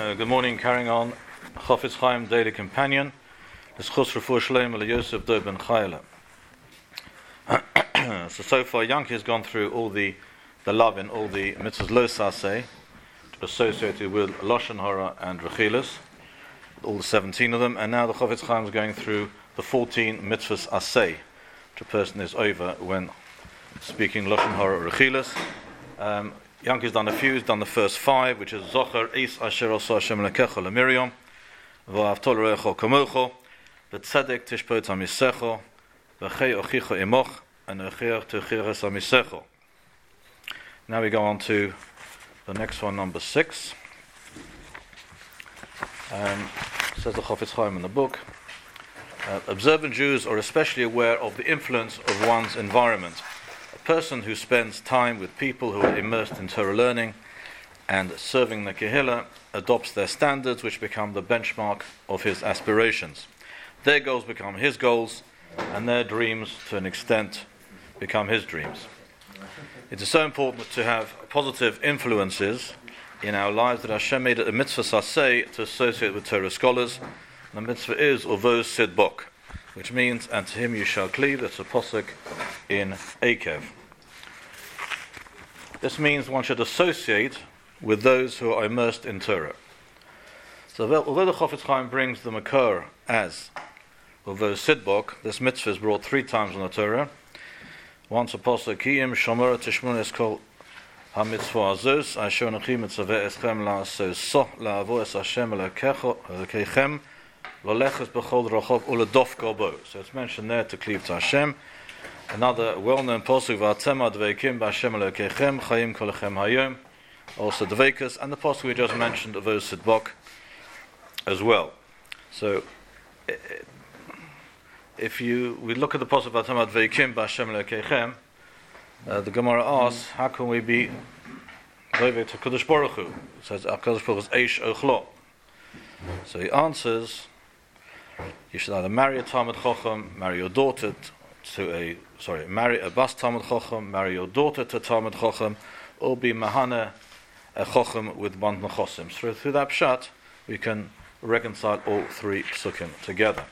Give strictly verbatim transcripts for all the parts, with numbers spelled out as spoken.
Good morning, carrying on. Chofetz Chaim Daily Companion. L'schus refuah shleima leYosef Dov ben Chayla. So, so far, Yanki has gone through all the, the love in all the mitzvahs lo saseh associated with Lashon Hara and Rechilas, all the seventeen of them, and now the Chofetz Chaim is going through the fourteen mitzvahs aseh, which a person is over when speaking Lashon Hara or Rechilas. Um, Yanki's done a few. He's done the first five, which is Zocher Is Asher Osa Hashem Lekecha LeMiriam, V'Ahavto L'Recho Kamocho, V'Tzedek Tishpot HaMisecho, V'Chei Ochicha Imoch, and V'Cheach Techiches HaMisecho. Now we go on to the next one, number six. Um, says the Chofetz Chaim in the book. Uh, observant Jews are especially aware of the influence of one's environment. A person who spends time with people who are immersed in Torah learning and serving the Kehillah adopts their standards, which become the benchmark of his aspirations. Their goals become his goals, and their dreams, to an extent, become his dreams. It is so important to have positive influences in our lives that Hashem made it a mitzvah saseh to associate with Torah scholars. The mitzvah is Uvos Sidbok, which means, and to him you shall cleave. That's a posuk in Akev. This means one should associate with those who are immersed in Torah. So although the Chofetz Chaim brings the Makor as Uvos Sidbok, this mitzvah is brought three times in the Torah. Once a posuk, Kiyim Shomora Tishmun Eskol HaMitzvah Azos, Asher Nochi Mitzaveh Eschem La'asos So La'avo Es Hashem Lekechem L'Leches B'chol Rochov U'Ledof Gobo. So it's mentioned there to cleave to Hashem. Another well-known posuk, V'Atzema Dveikim B'Hashem Lekechem Chayim Kolechem Hayom, also Dveikus, and the posuk we just mentioned of Uvos Sidbok as well. So if you we look at the posuk V'Atzema Dveikim B'Hashem Lekechem, uh, the Gemara asks, how can we be Dveikus to Kadosh Baruch Hu? It says Kadosh Baruch Hu is Eish Ochlo. So he answers, you should either marry a Talmud Chacham, marry your daughter to a sorry, marry a Bas Talmud Chacham, marry your daughter to Talmud Chacham, or be Mahana a Chacham with one Nechosim. So through that pshat, we can reconcile all three psukim together.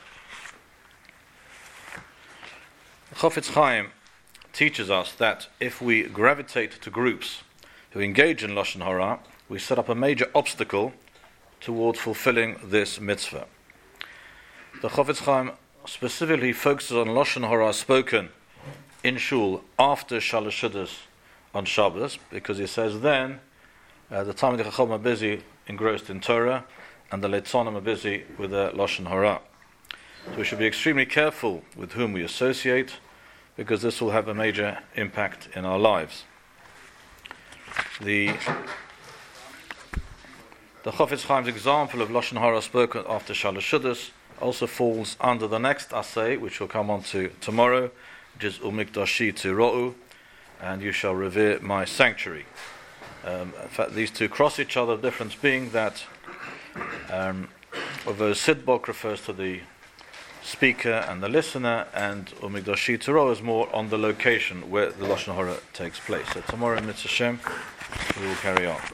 Chofetz Chaim teaches us that if we gravitate to groups who engage in Lashon Hara, we set up a major obstacle toward fulfilling this mitzvah. The Chofetz Chaim specifically focuses on Lashon Hara spoken in shul after Shalosh Seudos on Shabbos, because he says then uh, the Talmidei Chacham are busy engrossed in Torah, and the Leitzonim are busy with their Lashon Hara. So we should be extremely careful with whom we associate, because this will have a major impact in our lives. The The Chofetz Chaim's example of Lashon Hara spoken after Shalosh Seudos also falls under the next aseh, which we'll come on to tomorrow, which is Umikdashi Tiro'u, and you shall revere my sanctuary. Um, in fact, these two cross each other, the difference being that um, although Sidbok refers to the speaker and the listener, and Umikdashi Tiro'u is more on the location where the Lashon Hara takes place. So tomorrow in Mitzvah Shem, we will carry on.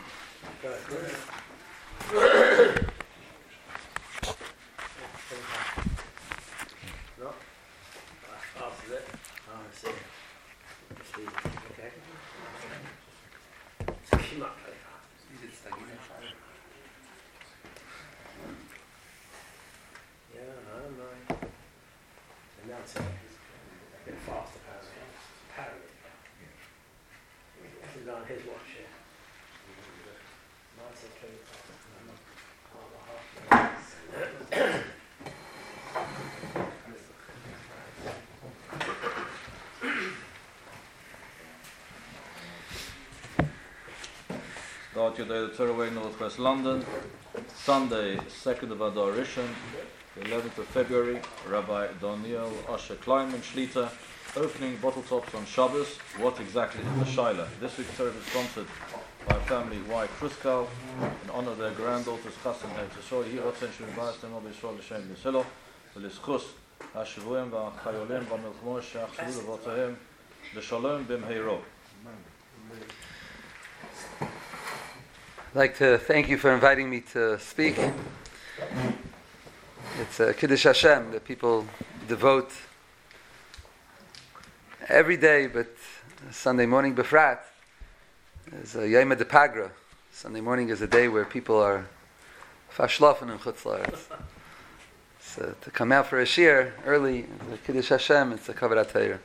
Start your day, the Torah Way, Northwest London. Sunday, second of Adar Rishon, the eleventh of February. Rabbi Daniel Asher Kleinman Shlita, opening bottle tops on Shabbos. What exactly is the Shaila? This week's Torah is sponsored by family Y. Kruskal in honor of their granddaughters Chassan and Yisrael. Yiratzen Shem Ba'astem Ob Yisrael L'Shem Yisrael V'Lischus HaShavuyim V'Chayolim V'Milchmo She'achshavu L'Votahem L'Shalom B'Mheiro. I'd like to thank you for inviting me to speak. It's a Kiddush Hashem that people devote every day, but Sunday morning befrat is a Yom HaDepagra. Sunday morning is a day where people are fashlafen in Chutz La'aretz. So to come out for a shir early, the Kiddush Hashem, it's a Kavod HaTorah.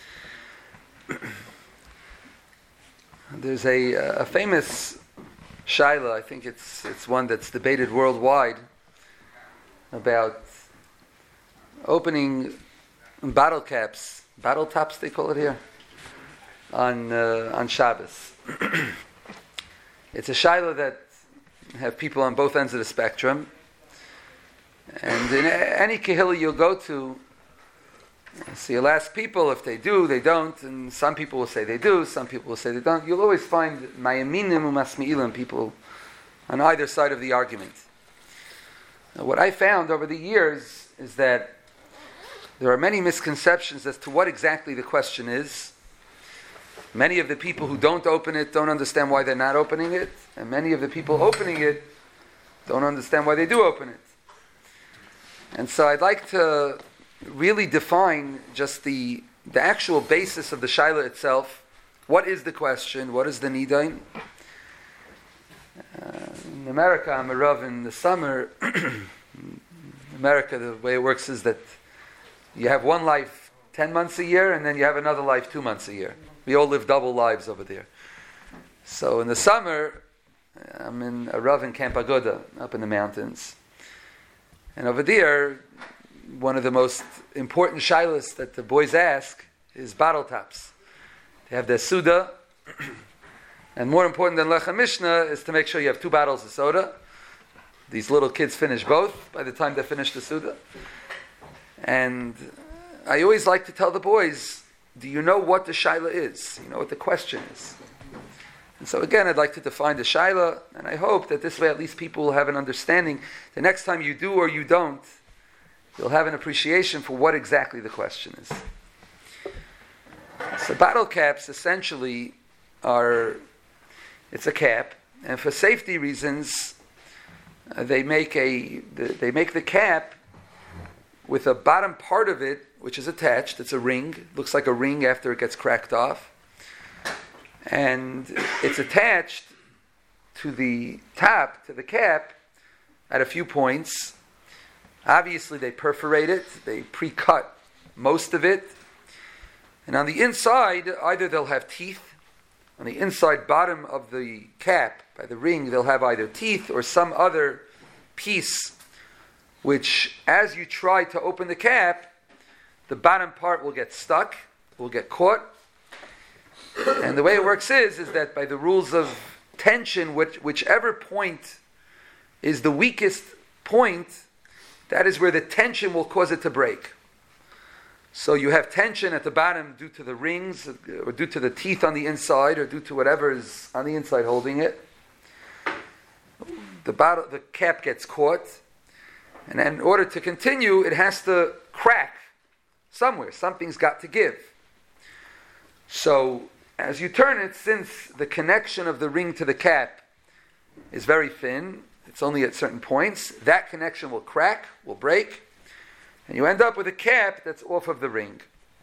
There's a, a famous shaila, I think it's it's one that's debated worldwide, about opening bottle caps, bottle tops they call it here, on uh, on Shabbos. It's a shaila that have people on both ends of the spectrum, and in any kehillah you'll go to, so you'll ask people if they do, they don't, and some people will say they do, some people will say they don't. You'll always find mayaminim umasmi'ilim, people on either side of the argument. Now, what I found over the years is that there are many misconceptions as to what exactly the question is. Many of the people who don't open it don't understand why they're not opening it, and many of the people opening it don't understand why they do open it. And so I'd like to really define just the the actual basis of the shaila itself. What is the question? What is the nidain? Uh, in America, I'm a rav in the summer. In America, the way it works is that you have one life ten months a year, and then you have another life two months a year. We all live double lives over there. So in the summer, I'm in a rav in Camp Agoda, up in the mountains. And over there, one of the most important shilas that the boys ask is bottle tops. They have their suda, and more important than lechem mishnah is to make sure you have two bottles of soda. These little kids finish both by the time they finish the suda. And I always like to tell the boys, do you know what the shaila is? You know what the question is? And so again, I'd like to define the shaila, and I hope that this way at least people will have an understanding. The next time you do or you don't, you'll have an appreciation for what exactly the question is. So bottle caps essentially are, it's a cap, and for safety reasons, uh, they make a they make the cap with a bottom part of it which is attached. It's a ring, looks like a ring after it gets cracked off, and it's attached to the top, to the cap, at a few points. Obviously, they perforate it, they pre-cut most of it, and on the inside, either they'll have teeth. On the inside bottom of the cap, by the ring, they'll have either teeth or some other piece, which, as you try to open the cap, the bottom part will get stuck, will get caught. And the way it works is, is that by the rules of tension, which, whichever point is the weakest point, that is where the tension will cause it to break. So you have tension at the bottom due to the rings, or due to the teeth on the inside, or due to whatever is on the inside holding it. The bottom, the cap gets caught, and in order to continue, it has to crack somewhere. Something's got to give. So as you turn it, since the connection of the ring to the cap is very thin, it's only at certain points, that connection will crack, will break, and you end up with a cap that's off of the ring.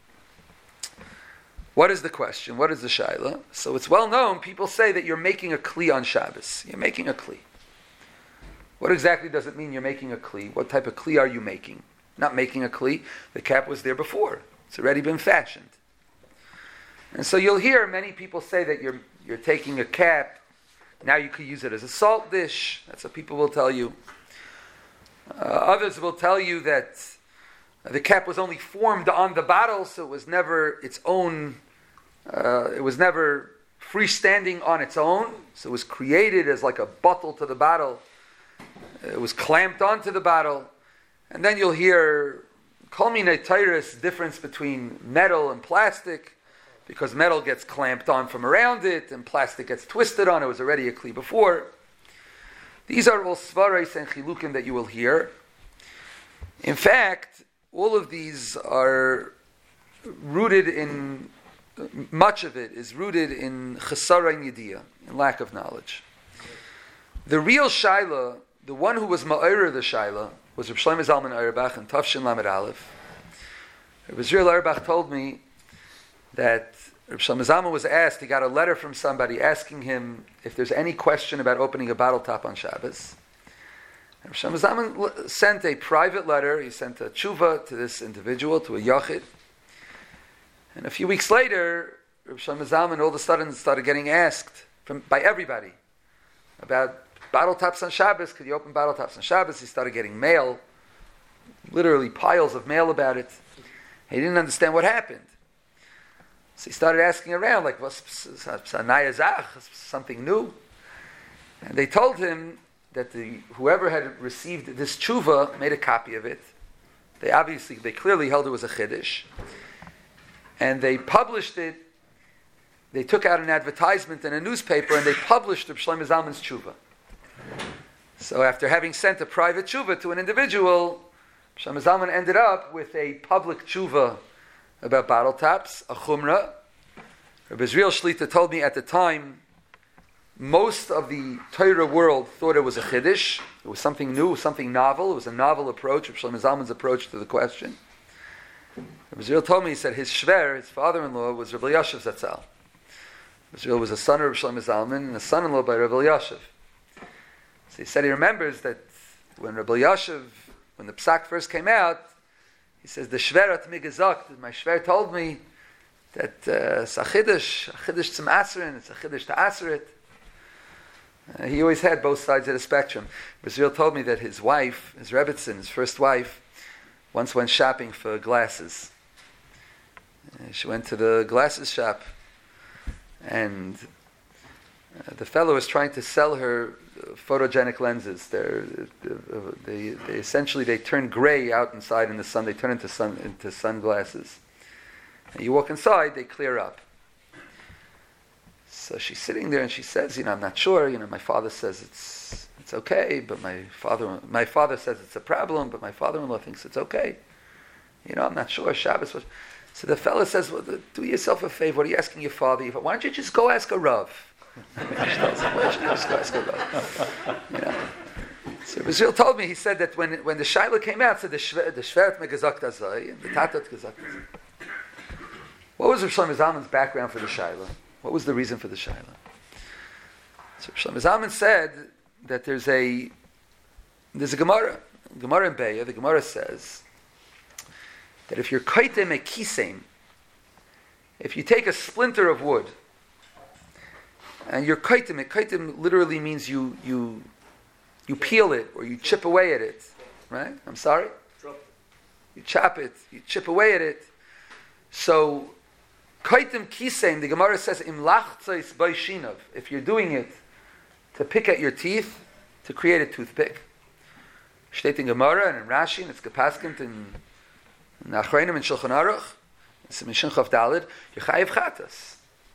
What is the question? What is the shaila? So it's well known, people say that you're making a kli on Shabbos. You're making a kli. What exactly does it mean you're making a kli? What type of kli are you making? Not making a kli. The cap was there before. It's already been fashioned. And so you'll hear many people say that you're you're taking a cap. Now you could use it as a salt dish. That's what people will tell you. Uh, others will tell you that the cap was only formed on the bottle, so it was never its own, uh, it was never freestanding on its own. So it was created as like a bottle to the bottle. It was clamped onto the bottle. And then you'll hear kol minei teiros, difference between metal and plastic, because metal gets clamped on from around it, and plastic gets twisted on. It was already a kli before. These are all svaros and chilukim that you will hear. In fact, all of these are rooted in, much of it is rooted in chesara yediyah, in lack of knowledge. The real Shaila, the one who was Ma'ira the Shaila, was Reb Shlomo Zalman Auerbach and Tafshin Lamed Aleph. Reb Israel Auerbach told me that Reb Shlomo Zalman was asked, he got a letter from somebody asking him if there's any question about opening a bottle top on Shabbos. Reb Shlomo Zalman sent a private letter, he sent a tshuva to this individual, to a yachid. And a few weeks later, Reb Shlomo Zalman all of a sudden started getting asked from, by everybody about bottle tops on Shabbos. Could you open bottle tops on Shabbos? He started getting mail, literally piles of mail about it. He didn't understand what happened. So he started asking around, like, what's something new? And they told him that the whoever had received this tshuva made a copy of it. They obviously, they clearly held it was a chiddush. And they published it. They took out an advertisement in a newspaper and they published Reb Shlomo Zalman's tshuva. So after having sent a private tshuva to an individual, Shlomo Zalman ended up with a public tshuva about bottle tops, a chumrah. Rabbi Israel Shlita told me at the time, most of the Torah world thought it was a chiddush. It was something new, something novel. It was a novel approach, Rabbi Shlomo Zalman's approach to the question. Rabbi Israel told me, he said his shver, his father-in-law, was Rabbi Yashiv Zatzal. Rabbi Israel was a son of Rabbi Shlomo Zalman and a son-in-law by Rabbi Yashiv. So he said he remembers that when Rabbi Yashiv, when the psak first came out, he says, the shver at mi gezakt, my shver told me that uh, it's a chiddush, a chiddush tzim asrin, it's a chiddush to asrit. Uh, he always had both sides of the spectrum. Israel told me that his wife, his Rebbitzin, his first wife, once went shopping for glasses. Uh, she went to the glasses shop, and uh, the fellow was trying to sell her photogenic lenses. They're, they, they essentially they turn gray out inside in the sun. They turn into sun into sunglasses. And you walk inside, they clear up. So she's sitting there and she says, "You know, I'm not sure. You know, my father says it's it's okay, but my father my father says it's a problem, but my father-in-law thinks it's okay. You know, I'm not sure. Shabbos was." So the fellow says, "Well, do yourself a favor. What are you asking your father? Why don't you just go ask a rav?" Why don't you just go ask a rav? You know. So Israel told me, he said that when when the Shaila came out, said the shvert the shvert megazakt azay and the tatat gezakt. What was Rav Shlomo Zalman's background for the Shaila? What was the reason for the Shaila? So Rav Shlomo Zalman said that there's a there's a Gemara, Gemara in Beya. The Gemara says that if you're kaitem a kiseim, if you take a splinter of wood and you're kaitem, it kaitem literally means you you you peel it or you chip away at it, right? I'm sorry? You chop it, you chip away at it. So kaitem kiseim, the Gemara says im lachtzais baishinov, if you're doing it to pick at your teeth, to create a toothpick. Steht in Gemara and in Rashi, and it's gepaskint in Nachreinim and Shulchan Aruch, it's in Mishin Chav Daled, Yechayev Chatas.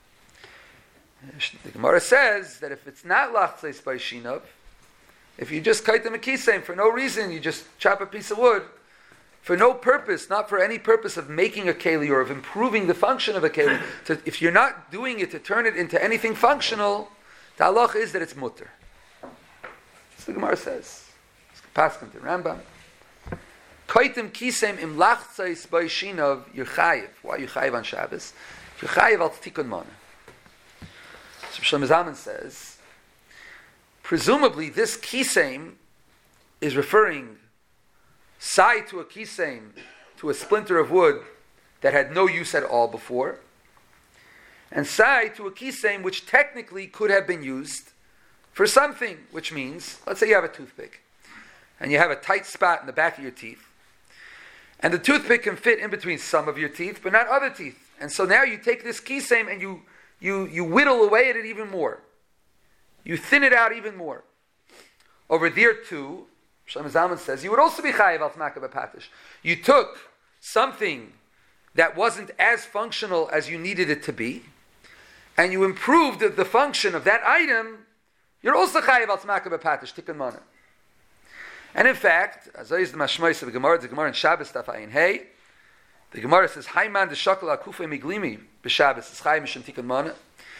The Gemara says that if it's not lachtzais baishinov, if you just kaitem a kiseim for no reason, you just chop a piece of wood, for no purpose, not for any purpose of making a keli or of improving the function of a keli, to, if you're not doing it to turn it into anything functional, the halacha is that it's mutter. That's what the Gemara says. It's Paskant in Rambam. Kaitem kiseim im lachtzais baishinov yuchayev. Why yuchayev on Shabbos? Yuchayev al tikun mana. So Shlomo Zalman says, presumably this kiseim is referring side to a kiseim, to a splinter of wood that had no use at all before, and side to a kiseim which technically could have been used for something, which means, let's say you have a toothpick, and you have a tight spot in the back of your teeth, and the toothpick can fit in between some of your teeth, but not other teeth. And so now you take this kiseim and you, you, you whittle away at it even more. You thin it out even more. Over there too, Shlomo Zalman says, you would also be chayiv al tmaka b'patish. You took something that wasn't as functional as you needed it to be, and you improved the, the function of that item, you're also chayiv al tmaka b'patish, tikkun mana. And in fact, as I use the mashmois of the Gemara, the Gemara in Shabbos Daf Ayin Hey, the Gemara says, Hayman de shakal akufei miglimi b'Shabbos is chayiv mishum tikkun mana.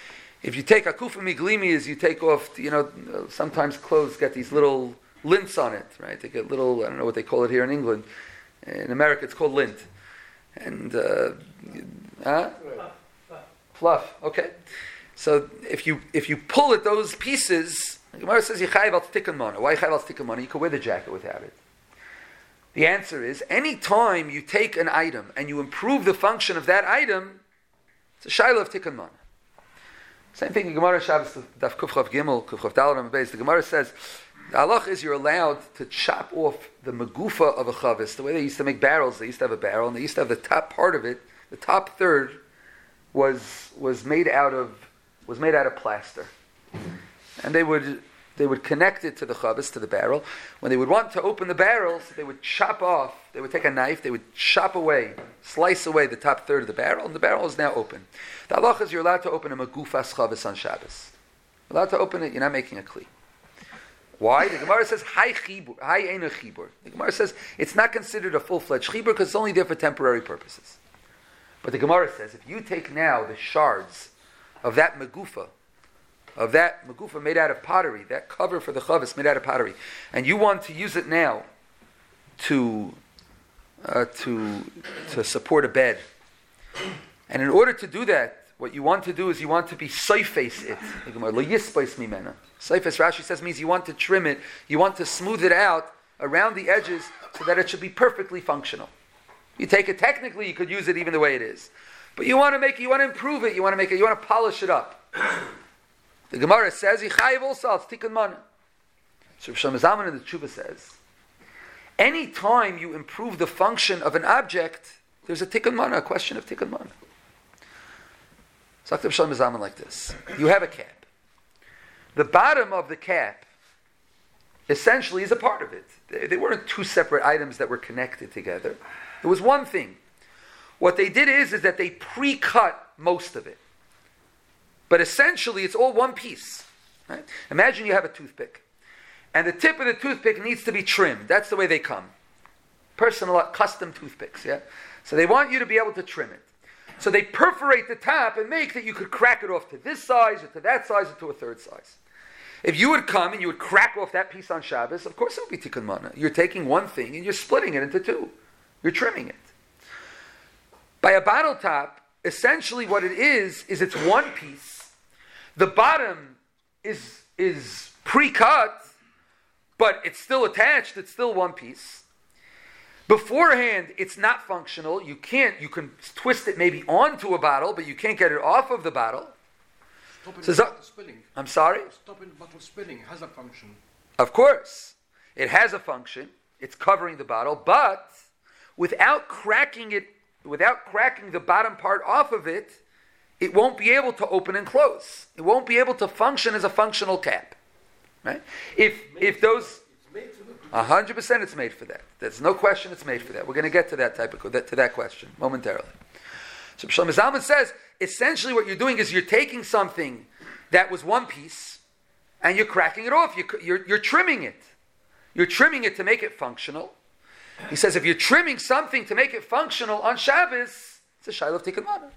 If you take akufa miglimi, is you take off, you know, sometimes clothes get these little lints on it, right? They get little, I don't know what they call it here in England. In America, it's called lint. And, uh, huh? Fluff, okay. So if you if you pull at those pieces, the Gemara says, Yechayev al tikkun mana. Why Yechayev al tikkun mana? You could wear the jacket without it. The answer is, any time you take an item and you improve the function of that item, it's a shayla of tikkun mana. Same thing in Gemara Shabbos, Daf Kufchav Gimel, Kufchav Dalar Beis. The Gemara says, the halach is you're allowed to chop off the megufa of a chavis. The way they used to make barrels, they used to have a barrel, and they used to have the top part of it, the top third, was was made out of was made out of plaster, and they would they would connect it to the chavis, to the barrel. When they would want to open the barrels, they would chop off. They would take a knife, they would chop away, slice away the top third of the barrel, and the barrel is now open. The halach is you're allowed to open a megufas chavis on Shabbos. You're allowed to open it. You're not making a kli. Why? The Gemara says, Hai chibur, Hai einu chibur. The Gemara says it's not considered a full-fledged chibur because it's only there for temporary purposes. But the Gemara says, if you take now the shards of that megufa, of that megufa made out of pottery, that cover for the chavis made out of pottery, and you want to use it now to uh, to to support a bed, and in order to do that, what you want to do is you want to be soifes it. Lo yispais mimena. Soifes, Rashi says, means you want to trim it, you want to smooth it out around the edges so that it should be perfectly functional. You take it technically, you could use it even the way it is. But you want to make it, you want to improve it, you want to make it, you want to polish it up. The Gemara says, Yichayev also, it's tikkun mana. So Rav Shlomo Zalman in the Tshuva says, any time you improve the function of an object, there's a tikkun mana, a question of tikkun mana. So Rav Shlomo Zalman like this. You have a cap. The bottom of the cap essentially is a part of it. They, they weren't two separate items that were connected together. It was one thing. What they did is, is that they pre-cut most of it. But essentially, it's all one piece. Right? Imagine you have a toothpick. And the tip of the toothpick needs to be trimmed. That's the way they come. Personal, custom toothpicks, yeah? So they want you to be able to trim it. So they perforate the top and make that you could crack it off to this size, or to that size, or to a third size. If you would come and you would crack off that piece on Shabbos, of course it would be tikkun mana. You're taking one thing and you're splitting it into two. You're trimming it. By a bottle top, essentially what it is, is it's one piece. The bottom is, is pre-cut, but it's still attached, it's still one piece. Beforehand, it's not functional. You can't, you can twist it maybe onto a bottle, but you can't get it off of the bottle. Stopping So the zo- bottle spilling. I'm sorry? Stopping the bottle spilling has a function. Of course. It has a function. It's covering the bottle, but without cracking it, without cracking the bottom part off of it, it won't be able to open and close. It won't be able to function as a functional cap. Right? If if those a hundred percent it's made for that. There's no question it's made for that. We're going to get to that type of that, to that question momentarily. So Shlomo Zalman says, essentially what you're doing is you're taking something that was one piece and you're cracking it off. You're, you're, you're trimming it. You're trimming it to make it functional. He says if you're trimming something to make it functional on Shabbos, it's a shayla of tikkun mana.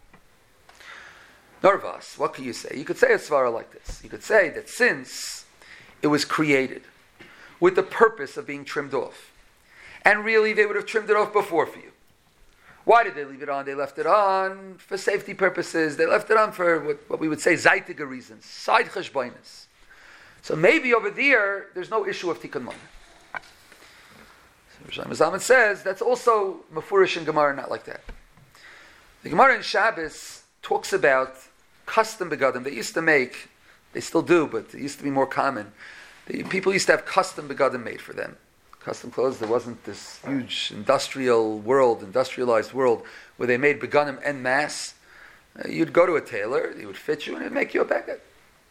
Narvas, what could you say? You could say a svara like this. You could say that since it was created with the purpose of being trimmed off, and really they would have trimmed it off before for you. Why did they leave it on? They left it on for safety purposes. They left it on for what, what we would say zaytiga reasons, side cheshbainis. So maybe over there, there's no issue of tikkun mana. So Shlomo Zalman says that's also mafurish in Gemara, not like that. The Gemara in Shabbos talks about custom begadim. They used to make, they still do, but it used to be more common. The, people used to have custom begadim made for them. Custom clothes. There wasn't this huge industrial world, industrialized world, where they made begadim en masse. Uh, you'd go to a tailor, he would fit you, and he'd make you a beged.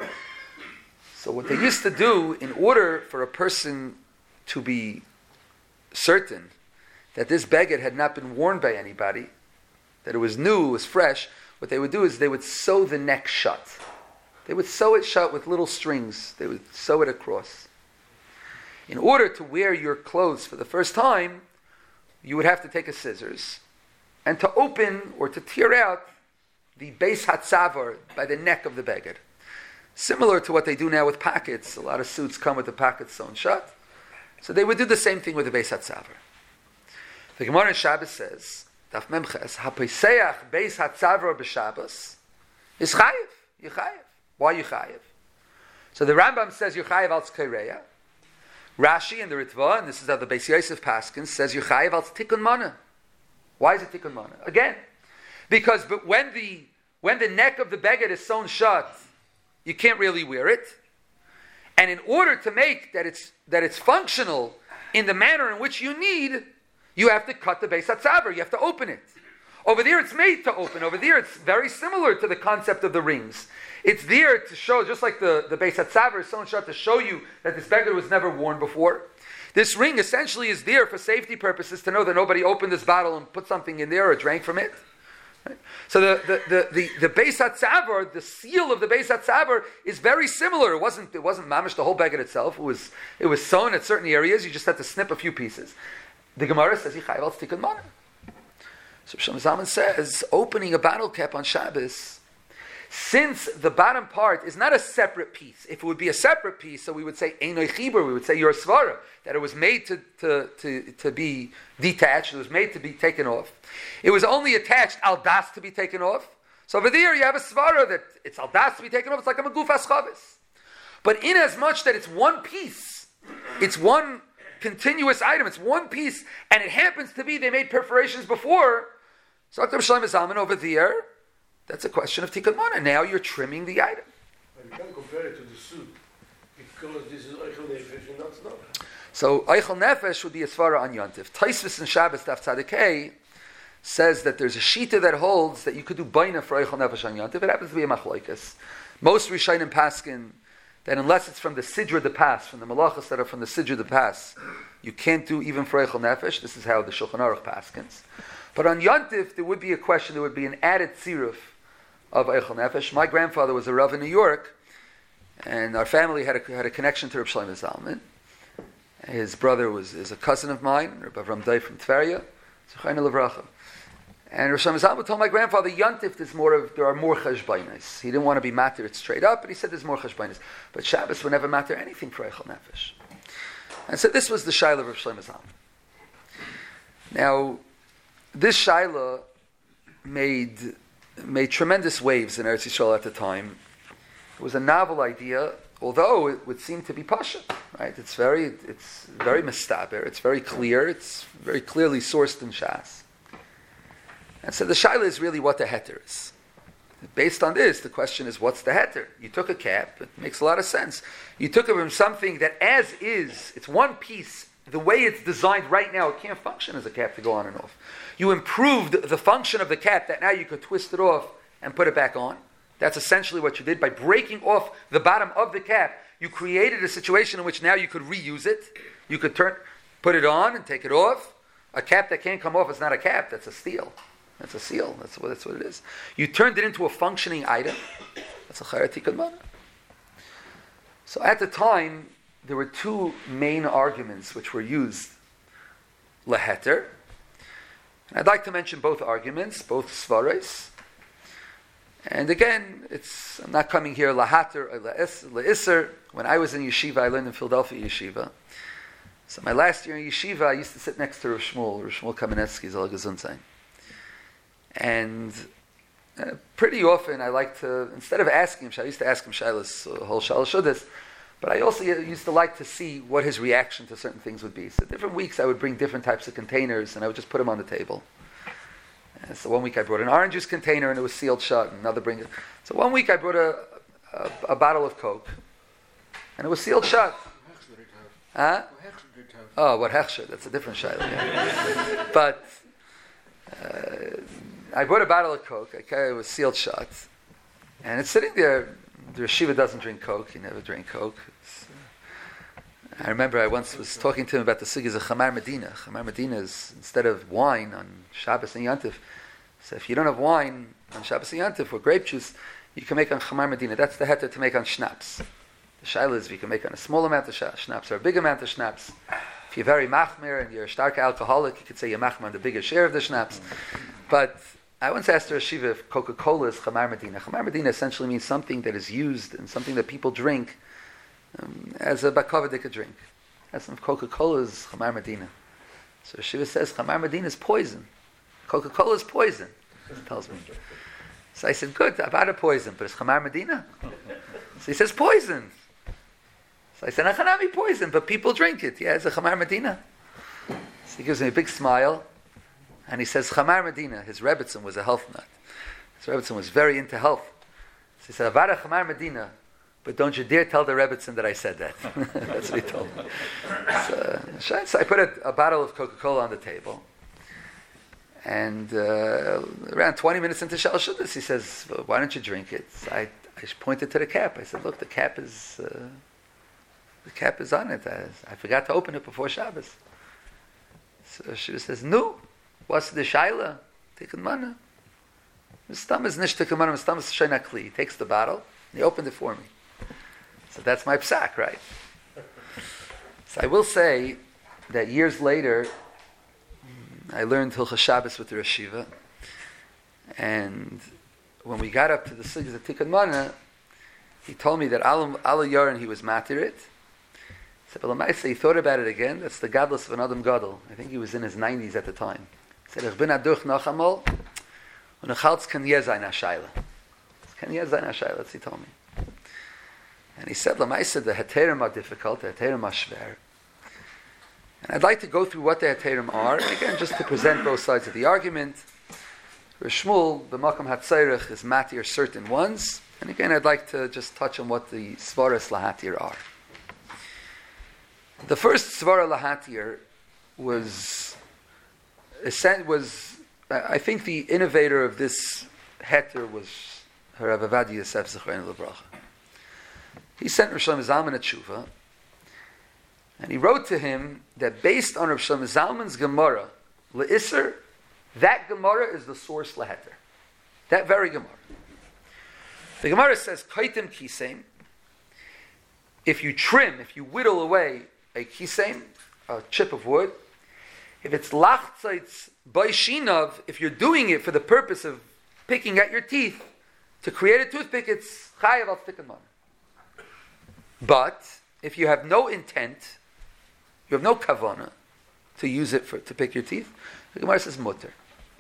So what they used to do, in order for a person to be certain that this beged had not been worn by anybody, that it was new, it was fresh, what they would do is they would sew the neck shut. They would sew it shut with little strings. They would sew it across. In order to wear your clothes for the first time, you would have to take a scissors and to open or to tear out the base hatzavar by the neck of the beged. Similar to what they do now with pockets. A lot of suits come with the pockets sewn shut. So they would do the same thing with the Beis HaTzavar. The Gemara in Shabbos says, Daf Memches, HaPeseach Beis HaTzavar b'Shabbos is chayiv. You chayiv. Why you chayiv? So the Rambam says you chayiv al tzkeireya. Rashi and the Ritva, and this is how the Beis Yosef Paskins, says you chayiv al tikkun mana. Why is it tikkun mana? Again, because but when the when the neck of the beged is sewn shut, you can't really wear it. And in order to make that it's that it's functional in the manner in which you need, you have to cut the Beis HaTzavar. You have to open it. Over there, it's made to open. Over there, it's very similar to the concept of the rings. It's there to show, just like the, the Beis HaTzavar is sewn shut, to show you that this beged was never worn before. This ring essentially is there for safety purposes, to know that nobody opened this bottle and put something in there or drank from it. Right? So the the the the, the Beis HaTzavar, the seal of the Beis HaTzavar, is very similar. It wasn't it wasn't mamish the whole beged itself. It was it was sewn at certain areas. You just had to snip a few pieces. The Gemara says, "Yichayv al tikkun mana." So Shlomo Zalman says, opening a bottle cap on Shabbos, since the bottom part is not a separate piece. If it would be a separate piece, so we would say Einoi Chibur, we would say your svara, that it was made to, to, to, to be detached, it was made to be taken off. It was only attached al das to be taken off. So over there you have a svara that it's al das to be taken off, it's like a magufas chavis. But in as much that it's one piece, it's one continuous item, it's one piece, and it happens to be they made perforations before, so Doctor Shlomo Zalman over there, that's a question of tikkun mana. Now you're trimming the item. But you can't compare it to the suit, because this is Eichel Nefesh and that's not. So Eichel Nefesh would be a svara on Yontif. Taisvis and Shabbos Daf Tzadikei says that there's a shita that holds that you could do baina for Eichel Nefesh on Yontif. It happens to be a machlokes. Most Rishonim paskin that unless it's from the Sidra de Pas, from the malachas that are from the Sidra de Pas, you can't do even for Eichel Nefesh. This is how the Shulchan Aruch paskins. But on Yontif, there would be a question, there would be an added tziruf of Eichel Nefesh. My grandfather was a Rav in New York, and our family had a, had a connection to Reb Shlomo Zalman. His brother was is a cousin of mine, Reb Avram Dai from Tveria, Zechayna Levracha. And Reb Shlomo Zalman told my grandfather, Yontif, there's more of, there are more cheshbainis. He didn't want to be matir it straight up, but he said there's more cheshbainis. But Shabbos would never matter anything for Eichel Nefesh. And so this was the shaila of Reb Shlomo Zalman. Now, this shaila made made tremendous waves in Eretz Yisrael at the time. It was a novel idea, although it would seem to be pasha. Right? It's very it's very mistaber. It's very clear. It's very clearly sourced in Shas. And so the shaila is really what the heter is. Based on this, the question is, what's the heter? You took a cap. It makes a lot of sense. You took it from something that, as is, it's one piece. The way it's designed right now, it can't function as a cap to go on and off. You improved the function of the cap that now you could twist it off and put it back on. That's essentially what you did. By breaking off the bottom of the cap, you created a situation in which now you could reuse it. You could turn, put it on and take it off. A cap that can't come off is not a cap, that's a steel. That's a seal. That's what, that's what it is. You turned it into a functioning item. That's a chayra tikkun mana. So at the time, there were two main arguments which were used leheter. And I'd like to mention both arguments, both svaros. And again, it's I'm not coming here lahater or leisser. When I was in yeshiva, I learned in Philadelphia yeshiva. So my last year in yeshiva, I used to sit next to Rav Shmuel, Rav Shmuel Kamenetsky, Zal Gesundsein. And uh, pretty often I like to, instead of asking him, I used to ask him Shailas, uh, whole Shailas Shuddis, but I also used to like to see what his reaction to certain things would be. So different weeks I would bring different types of containers and I would just put them on the table. And so one week I brought an orange juice container and it was sealed shut, and another bring it. So one week I brought a, a, a bottle of Coke and it was sealed shut. Huh? Oh, what hechsher? That's a different shayla. Yeah. But uh, I brought a bottle of Coke. Okay, it was sealed shut, and it's sitting there. The yeshiva doesn't drink Coke. He never drank Coke. It's, uh, I remember I once was talking to him about the sugis of Chamar Medina. Chamar Medina is, instead of wine on Shabbos and Yantif, so if you don't have wine on Shabbos and Yantif or grape juice, you can make on Chamar Medina. That's the heter to make on schnapps. The shaila is you can make on a small amount of schnapps or a big amount of schnapps. If you're very machmir and you're a stark alcoholic, you could say you're machmir on the bigger share of the schnapps. But I once asked her Shiva if Coca-Cola is Chamar Medina. Chamar Medina essentially means something that is used and something that people drink um, as a bakavadik drink. That's if Coca-Cola is Chamar Medina. So Shiva says Chamar Medina is poison. Coca-Cola is poison, he tells me. So I said, good, about a poison, but it's Chamar Medina? So he says, poison. So I said, Achanami poison, but people drink it. Yeah, it's a Chamar Medina. So he gives me a big smile. And he says, Chamar Medina, his Rebbetzin was a health nut. His Rebbetzin was very into health. So he said, Avada Chamar Medina, but don't you dare tell the Rebbetzin that I said that. That's what he told me. So, so I put a, a bottle of Coca-Cola on the table. And uh, around twenty minutes into Shal Shuddis, he says, well, why don't you drink it? So I, I pointed to the cap. I said, look, the cap is uh, the cap is on it. I, I forgot to open it before Shabbos. So she says, no. What's the shaila? Tikkun mana. Mistam is nish tikkun mana. Mistam is shayna kli. He takes the bottle. And he opened it for me. So that's my psak, right? So I will say that years later, I learned Hilchas Shabbos with the Rosh Yeshiva, and when we got up to the sigas of tikkun mana, he told me that Ala Yaron he was matirit. He said, but he thought about it again. That's the gadlus of an Adam Gadol. I think he was in his nineties at the time. He said, Ich bin aduch noch einmal, und ich halt's kan yeh sein ha-shayla. Kan yeh sein ha-shayla, that's he told me. And he said, Lamaisa, the heterim are difficult, the heterim are shver. And I'd like to go through what the heterim are, and again, just to present both sides of the argument. Rosh Shmuel, the Makam HaTzairich, is matir certain ones, and again, I'd like to just touch on what the svaras lahatir are. The first svara lahatir was was, I think the innovator of this heter was Rav Ovadia Yosef Zechreinu Livracha. He sent Rosh Shlomo Zalman a tshuva, and he wrote to him that based on Rosh Shlomo Zalman's Gemara, Le'isser, that Gemara is the source laheter. That very Gemara. The Gemara says, Kaitim kiseim, if you trim, if you whittle away a kiseim, a chip of wood, if it's lachtzitz by shinav, if you're doing it for the purpose of picking at your teeth, to create a toothpick, it's chayav al tikkun mana. But if you have no intent, you have no kavana to use it for to pick your teeth, the Gemara says mutter.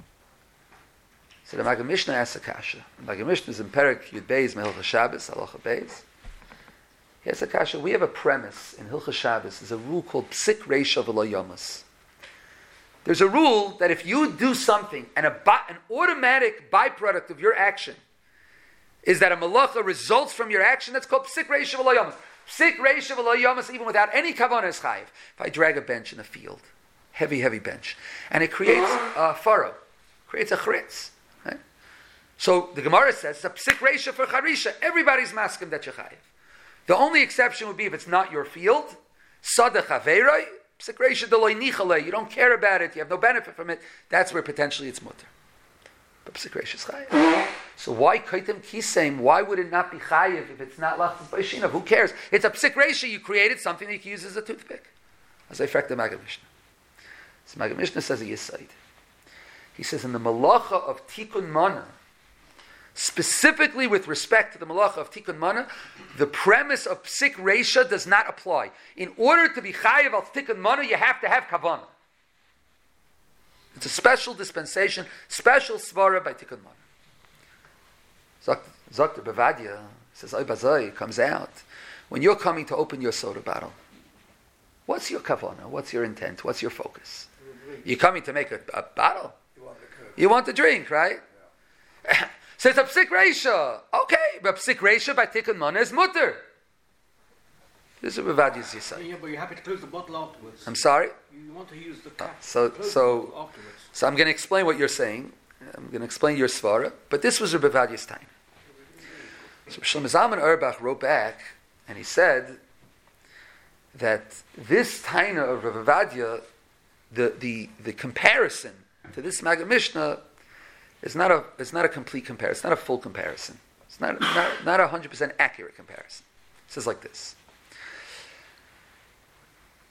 So the Maggid Mishnah asks a kasha. The Maggid Mishnah is in Perek Yud Beis Mehilchas Shabbos, Halacha Beis. He asks a kasha. We have a premise in Hilchas Shabbos. There's a rule called psik reisha v'lo yomas. There's a rule that if you do something and a bi- an automatic byproduct of your action is that a malacha results from your action, that's called psik reisha v'lo yomas. Psik reisha v'lo yomas, even without any kavanah, is chayiv. If I drag a bench in a field, heavy, heavy bench, and it creates a furrow, creates a chritz, right? So the Gemara says it's a psik reisha for charisha. Everybody's maskim that you're chayiv. The only exception would be if it's not your field. Sada chaveroi. You don't care about it, you have no benefit from it, that's where potentially it's mutter. But psikresh is chayiv. So why kaitim kiseim? Why would it not be chayiv if it's not lachtas b'shinav? Who cares? It's a psikresh, you created something that you can use as a toothpick. As I fact the Maggid Mishnah. So Maggid Mishnah says a yisaid. He says in the malacha of tikkun mana, specifically with respect to the malacha of tikkun mana, the premise of psik reisha does not apply. In order to be chayiv al tikkun mana, you have to have kavanah. It's a special dispensation, special svara by tikkun mana. Zakter Bavadia says, Oy Bazai comes out. When you're coming to open your soda bottle, what's your kavanah? What's your intent? What's your focus? You're coming to make a, a bottle. You want, you want to drink, right? Yeah. So it's a psik reisha. Okay, but psik reisha by tikkun mana is mutter. This is what Bavadi's Yisai. Yeah, but you're happy to close the bottle afterwards. I'm sorry? You want to use the cap. So, so, afterwards. so I'm going to explain what you're saying. I'm going to explain your svara. But this was Rebbe Vadia's time. So Shlomo Zalman Auerbach wrote back, and he said that this taina of Rebbe Vadia, the, the, the comparison to this Maggid Mishnah, It's not a it's not a complete comparison. It's not a full comparison. It's not not not a hundred percent accurate comparison. It says like this.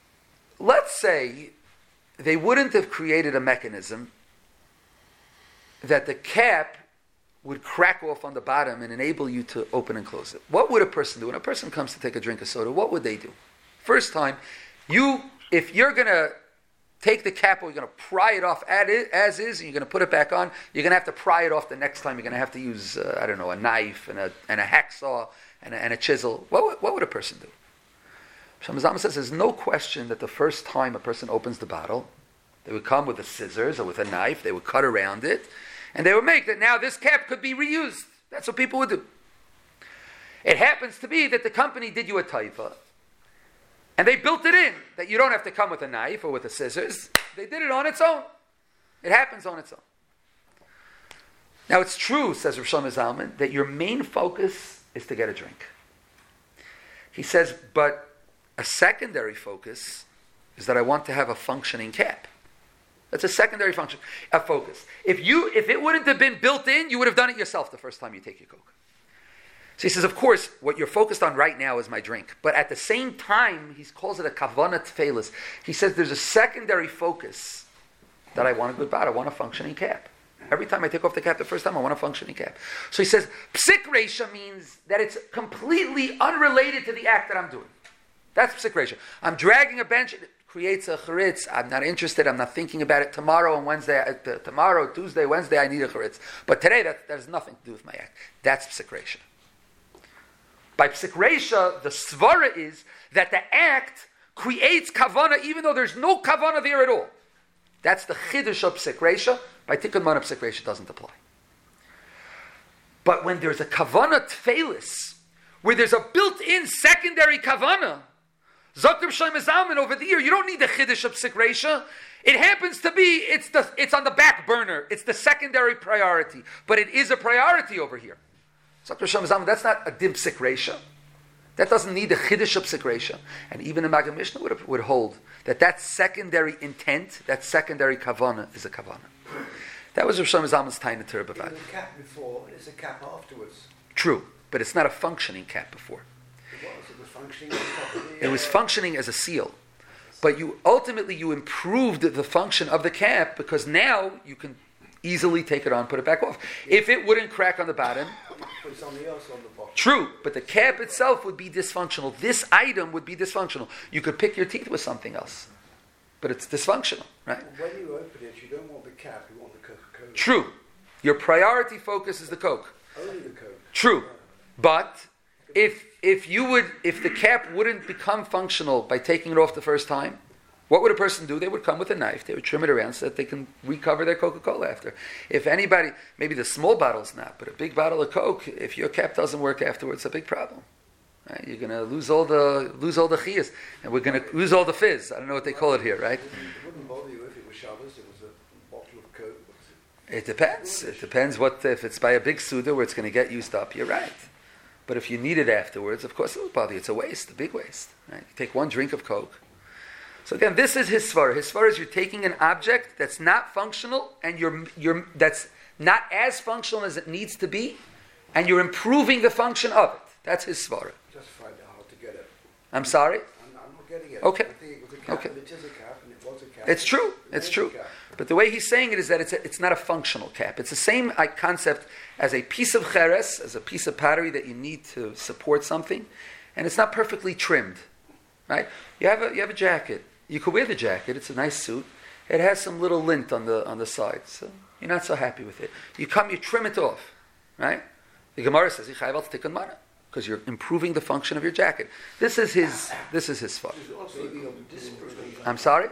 Let's say they wouldn't have created a mechanism that the cap would crack off on the bottom and enable you to open and close it. What would a person do? When a person comes to take a drink of soda, what would they do? First time, you, if you're going to take the cap or you're going to pry it off as is, and you're going to put it back on, you're going to have to pry it off the next time. You're going to have to use, uh, I don't know, a knife and a, and a hacksaw and a, and a chisel. What would, what would a person do? Shlomo Zalman says there's no question that the first time a person opens the bottle, they would come with a scissors or with a knife, they would cut around it, and they would make that now this cap could be reused. That's what people would do. It happens to be that the company did you a taifa, and they built it in, that you don't have to come with a knife or with a scissors. They did it on its own. It happens on its own. Now it's true, says Rav Shlomo Zalman, that your main focus is to get a drink. He says, but a secondary focus is that I want to have a functioning cap. That's a secondary function, a focus. If you, if it wouldn't have been built in, you would have done it yourself the first time you take your Coke. So he says, of course, what you're focused on right now is my drink. But at the same time, he calls it a kavanah tefilus. He says there's a secondary focus that I want a good bot. I want a functioning cap. Every time I take off the cap the first time, I want a functioning cap. So he says, psik reisha means that it's completely unrelated to the act that I'm doing. That's psik reisha. I'm dragging a bench, it creates a charitz. I'm not interested, I'm not thinking about it. Tomorrow and Wednesday, uh, tomorrow, Tuesday, Wednesday, I need a charitz. But today, that, that has nothing to do with my act. That's psik reisha. By psik reisha, the svara is that the act creates kavana even though there's no kavana there at all. That's the chiddush of psik reisha. By tikkun mana, psik reisha doesn't apply. But when there's a kavana tfelis, where there's a built-in secondary kavana, Zakir Shlomo Zalman over the year, you don't need the chiddush of psik reisha. It happens to be, it's the it's on the back burner. It's the secondary priority. But it is a priority over here. Zakir Shlomo Zalman, that's not a dim psik reisha. That doesn't need the chiddush of psik reisha. And even the Maggid Mishnah would, would hold that that secondary intent, that secondary kavana is a kavana. That was Rav Shlomo Zalman's Taina Torah about it. It was a cap before, and it's a cap afterwards. True, but it's not a functioning cap before. It was, it was functioning on top of the, It was functioning as a seal. But you ultimately you improved the function of the cap because now you can easily take it on, put it back off. If it wouldn't crack on the bottom, put something else on the bottom. true, but the cap itself would be dysfunctional. This item would be dysfunctional. You could pick your teeth with something else, but it's dysfunctional, right? When you open it, you don't want the cap, you want the Coca-Cola. True. Your priority focus is the Coke. Only the Coke. True. But if if you would if the cap wouldn't become functional by taking it off the first time, what would a person do? They would come with a knife, they would trim it around so that they can recover their Coca-Cola after. If anybody, maybe the small bottle's not, but a big bottle of Coke, if your cap doesn't work afterwards, it's a big problem. Right? You're gonna lose all the lose all the chiyas, and we're gonna lose all the fizz. I don't know what they call it here, right? It wouldn't, it wouldn't bother you if it was Shabbos, it was a bottle of Coke. It depends. It depends what if it's by a big Suda where it's going to get used up. You're right. But if you need it afterwards, of course it will bother you. It's a waste, a big waste. Right? You take one drink of Coke. So again, this is his svara. His svara is you're taking an object that's not functional and you're you're that's not as functional as it needs to be, and you're improving the function of it. That's his svara. Just find it hard to get it. I'm sorry. I'm, I'm not getting it. Okay. I think it was a cap, Okay. and it is a cap, and it was a cap. It's true. It It's is true. a cap. But the way he's saying it is that it's a, it's not a functional cap. It's the same uh, concept as a piece of cheres, as a piece of pottery that you need to support something, and it's not perfectly trimmed, right? You have a you have a jacket. You could wear the jacket. It's a nice suit. It has some little lint on the on the sides, so you're not so happy with it. You come, you trim it off, right? The Gemara says yichayv tikkun mana because you're improving the function of your jacket. This is his this is his fault. It's also Maybe of discipline. I'm sorry.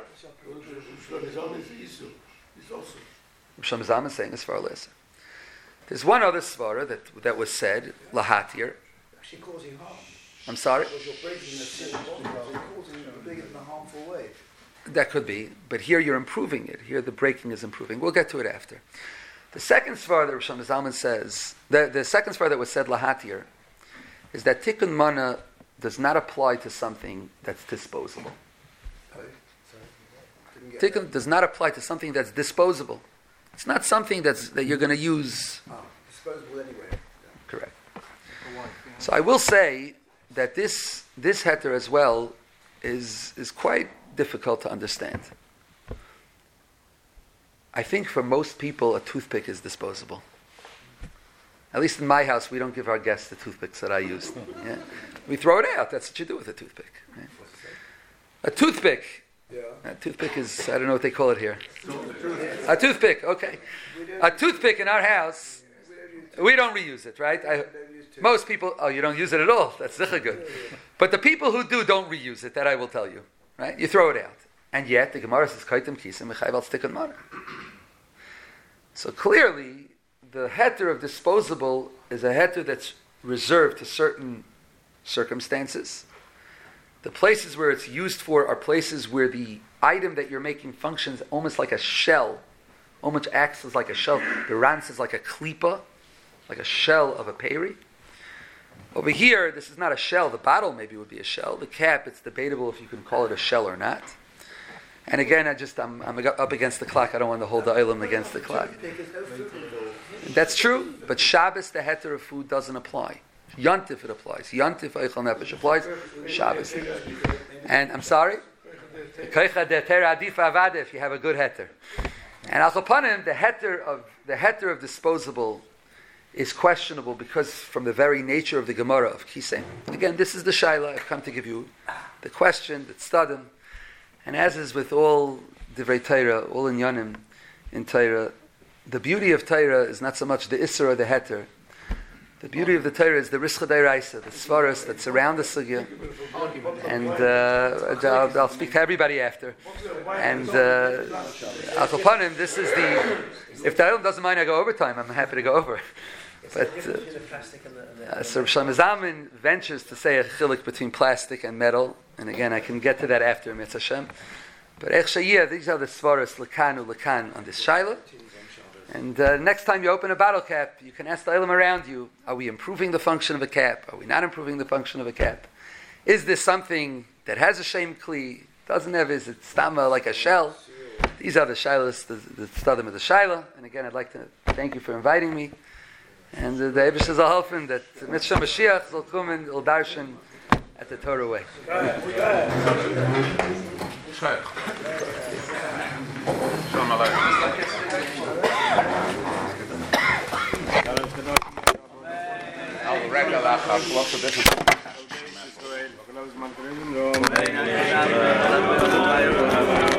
Shlomo Zalman is the issue. It's also. Shlomo Zalman is saying a svara lesser. There's one other svara that that was said lahatir. Actually causing harm. I'm sorry. Because you're breaking the seal of the bottle, you're causing it big in a harmful way. That could be, but here you're improving it. Here the breaking is improving. We'll get to it after. The second svara that Rosh Zalman says, the, the second svara that was said lahatir, is that tikkun mana does not apply to something that's disposable. Sorry? Sorry? Didn't get Tikkun does not apply to something that's disposable. It's not something that's that you're going to use. that. Ah, disposable anyway. Yeah. Correct. So I will say that this this heter as well is is quite difficult to understand. I think for most people, a toothpick is disposable. At least in my house, we don't give our guests the toothpicks that I used. Yeah? We throw it out. That's what you do with a toothpick. Right? A toothpick. Yeah. A toothpick is, I don't know what they call it here. A toothpick, okay. A toothpick in our house, we don't reuse it, right? I, most people, oh, you don't use it at all. That's sicher good. But the people who do don't reuse it, that I will tell you. Right? You throw it out. And yet, the Gemara says, Kaitim kisim v'chayv al stikun mara. So clearly, the heter of disposable is a heter that's reserved to certain circumstances. The places where it's used for are places where the item that you're making functions almost like a shell, almost acts as like a shell. The rans is like a klipa, like a shell of a peri. Over here, this is not a shell. The bottle maybe would be a shell. The cap, it's debatable if you can call it a shell or not. And again, I just I'm, I'm up against the clock. I don't want to hold the ilam against the clock. That's true, but Shabbos, the heter of food, doesn't apply. Yontif it applies. Yontif eichel nefesh applies. Shabbos. And I'm sorry. If you have a good heter. And al kapanim, the heter of the heter of disposable is questionable because from the very nature of the Gemara of Kisem. Again, this is the shaila. I've come to give you the question, the tzadim. And as is with all divrei Torah, all in Yonim, in Torah, the beauty of Torah is not so much the Isser or the Heter. The beauty of the Torah is the Rischa D'Oraisa, the Svaras that surround the Sugya. And uh, I'll, I'll speak to everybody after. And Al Kapanim, this is the... If the Ilm doesn't mind I go overtime, I'm happy to go over. But uh, uh, so Shlomo Zalman ventures to say a chilik between plastic and metal, and again I can get to that after Mitzvah Hashem. But Ech Shayiyah, these are the svaras lekanu lekan on this shaila. And uh, next time you open a bottle cap, you can ask the ilm around you: are we improving the function of a cap? Are we not improving the function of a cap? Is this something that has a shem kli? Doesn't have? Is it stama like a shell? These are the shilas, the, the studim of the shaila. And again, I'd like to thank you for inviting me. And uh, the Eibush is a helping that Mitzvah Mashiach will come and will darshan at the Torah way. Shalom